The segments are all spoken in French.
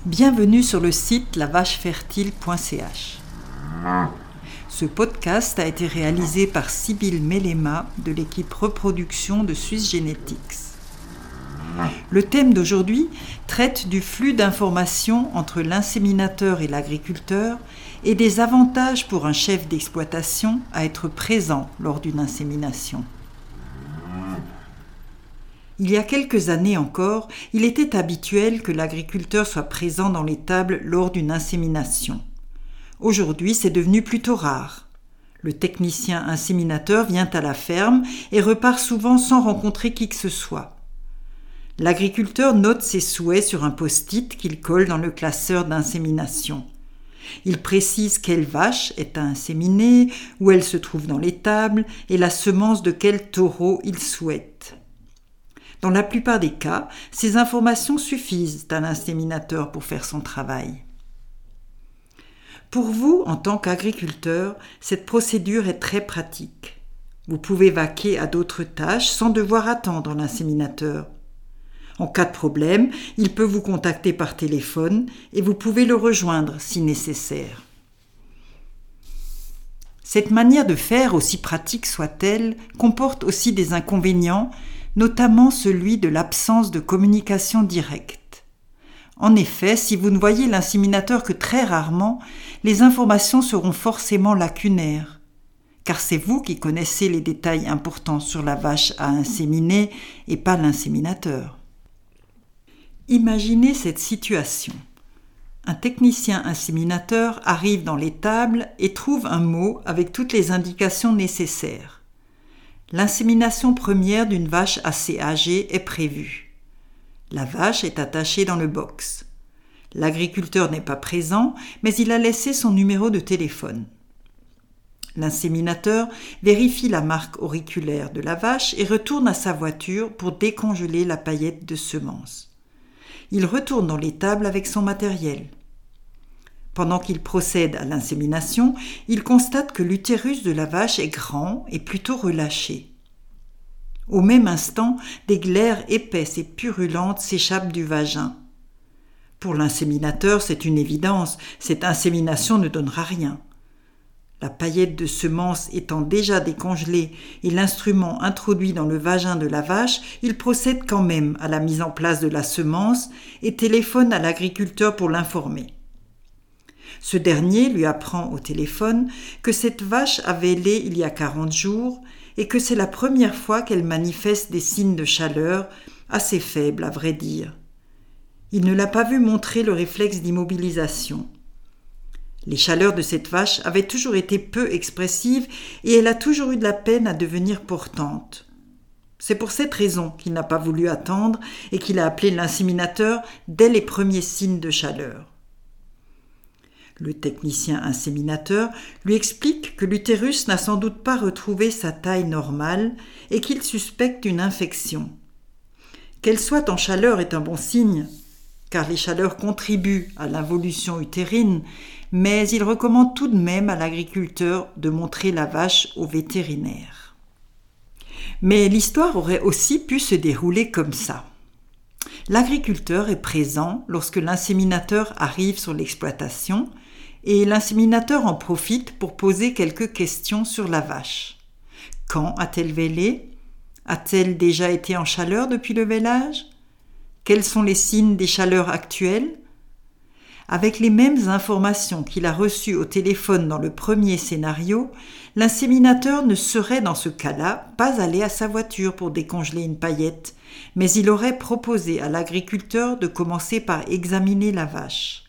Bienvenue sur le site lavachefertile.ch. Ce podcast a été réalisé par Sybille Mellema de l'équipe reproduction de Swiss Genetics. Le thème d'aujourd'hui traite du flux d'informations entre l'inséminateur et l'agriculteur et des avantages pour un chef d'exploitation à être présent lors d'une insémination. Il y a quelques années encore, il était habituel que l'agriculteur soit présent dans l'étable lors d'une insémination. Aujourd'hui, c'est devenu plutôt rare. Le technicien inséminateur vient à la ferme et repart souvent sans rencontrer qui que ce soit. L'agriculteur note ses souhaits sur un post-it qu'il colle dans le classeur d'insémination. Il précise quelle vache est à inséminer, où elle se trouve dans l'étable et la semence de quel taureau il souhaite. Dans la plupart des cas, ces informations suffisent à l'inséminateur pour faire son travail. Pour vous, en tant qu'agriculteur, cette procédure est très pratique. Vous pouvez vaquer à d'autres tâches sans devoir attendre l'inséminateur. En cas de problème, il peut vous contacter par téléphone et vous pouvez le rejoindre si nécessaire. Cette manière de faire, aussi pratique soit-elle, comporte aussi des inconvénients, notamment celui de l'absence de communication directe. En effet, si vous ne voyez l'inséminateur que très rarement, les informations seront forcément lacunaires, car c'est vous qui connaissez les détails importants sur la vache à inséminer et pas l'inséminateur. Imaginez cette situation. Un technicien inséminateur arrive dans l'étable et trouve un mot avec toutes les indications nécessaires. L'insémination première d'une vache assez âgée est prévue. La vache est attachée dans le box. L'agriculteur n'est pas présent, mais il a laissé son numéro de téléphone. L'inséminateur vérifie la marque auriculaire de la vache et retourne à sa voiture pour décongeler la paillette de semences. Il retourne dans l'étable avec son matériel. Pendant qu'il procède à l'insémination, il constate que l'utérus de la vache est grand et plutôt relâché. Au même instant, des glaires épaisses et purulentes s'échappent du vagin. Pour l'inséminateur, c'est une évidence, cette insémination ne donnera rien. La paillette de semences étant déjà décongelée et l'instrument introduit dans le vagin de la vache, il procède quand même à la mise en place de la semence et téléphone à l'agriculteur pour l'informer. Ce dernier lui apprend au téléphone que cette vache avait lait il y a 40 jours et que c'est la première fois qu'elle manifeste des signes de chaleur, assez faibles à vrai dire. Il ne l'a pas vu montrer le réflexe d'immobilisation. Les chaleurs de cette vache avaient toujours été peu expressives et elle a toujours eu de la peine à devenir portante. C'est pour cette raison qu'il n'a pas voulu attendre et qu'il a appelé l'inséminateur dès les premiers signes de chaleur. Le technicien inséminateur lui explique que l'utérus n'a sans doute pas retrouvé sa taille normale et qu'il suspecte une infection. Qu'elle soit en chaleur est un bon signe, car les chaleurs contribuent à l'involution utérine, mais il recommande tout de même à l'agriculteur de montrer la vache au vétérinaire. Mais l'histoire aurait aussi pu se dérouler comme ça. L'agriculteur est présent lorsque l'inséminateur arrive sur l'exploitation et l'inséminateur en profite pour poser quelques questions sur la vache. Quand a-t-elle vélé ? A-t-elle déjà été en chaleur depuis le vélage ? Quels sont les signes des chaleurs actuelles ? Avec les mêmes informations qu'il a reçues au téléphone dans le premier scénario, l'inséminateur ne serait dans ce cas-là pas allé à sa voiture pour décongeler une paillette, mais il aurait proposé à l'agriculteur de commencer par examiner la vache.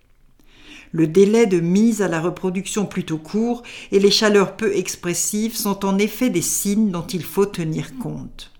Le délai de mise à la reproduction plutôt court et les chaleurs peu expressives sont en effet des signes dont il faut tenir compte.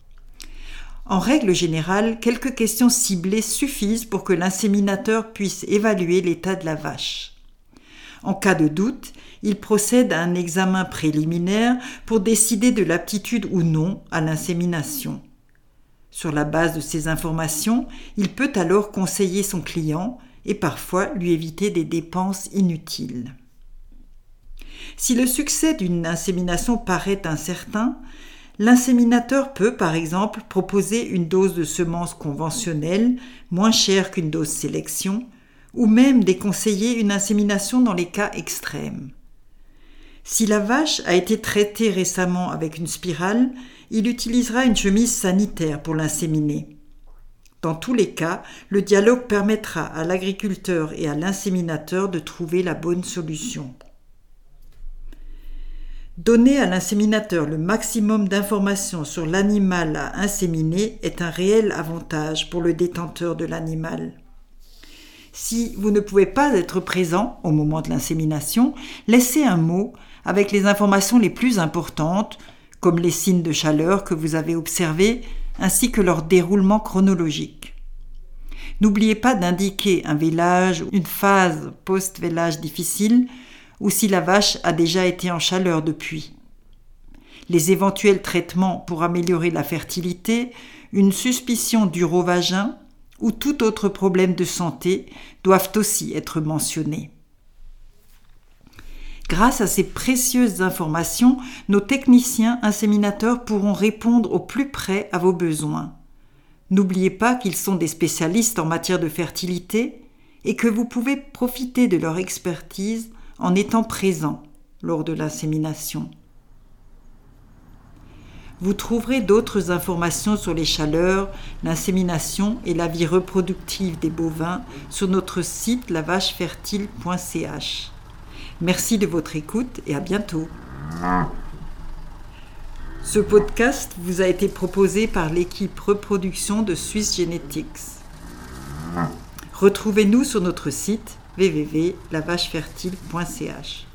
En règle générale, quelques questions ciblées suffisent pour que l'inséminateur puisse évaluer l'état de la vache. En cas de doute, il procède à un examen préliminaire pour décider de l'aptitude ou non à l'insémination. Sur la base de ces informations, il peut alors conseiller son client et parfois lui éviter des dépenses inutiles. Si le succès d'une insémination paraît incertain, L'inséminateur peut, par exemple, proposer une dose de semences conventionnelle, moins chère qu'une dose sélection, ou même déconseiller une insémination dans les cas extrêmes. Si la vache a été traitée récemment avec une spirale, il utilisera une chemise sanitaire pour l'inséminer. Dans tous les cas, le dialogue permettra à l'agriculteur et à l'inséminateur de trouver la bonne solution. Donner à l'inséminateur le maximum d'informations sur l'animal à inséminer est un réel avantage pour le détenteur de l'animal. Si vous ne pouvez pas être présent au moment de l'insémination, laissez un mot avec les informations les plus importantes, comme les signes de chaleur que vous avez observés, ainsi que leur déroulement chronologique. N'oubliez pas d'indiquer un vélage ou une phase post-vélage difficile, ou si la vache a déjà été en chaleur depuis. Les éventuels traitements pour améliorer la fertilité, une suspicion d'urovagin ou tout autre problème de santé doivent aussi être mentionnés. Grâce à ces précieuses informations, nos techniciens inséminateurs pourront répondre au plus près à vos besoins. N'oubliez pas qu'ils sont des spécialistes en matière de fertilité et que vous pouvez profiter de leur expertise en étant présent lors de l'insémination. Vous trouverez d'autres informations sur les chaleurs, l'insémination et la vie reproductive des bovins sur notre site lavachefertile.ch. Merci de votre écoute et à bientôt. Ce podcast vous a été proposé par l'équipe reproduction de Swiss Genetics. Retrouvez-nous sur notre site www.lavachefertile.ch.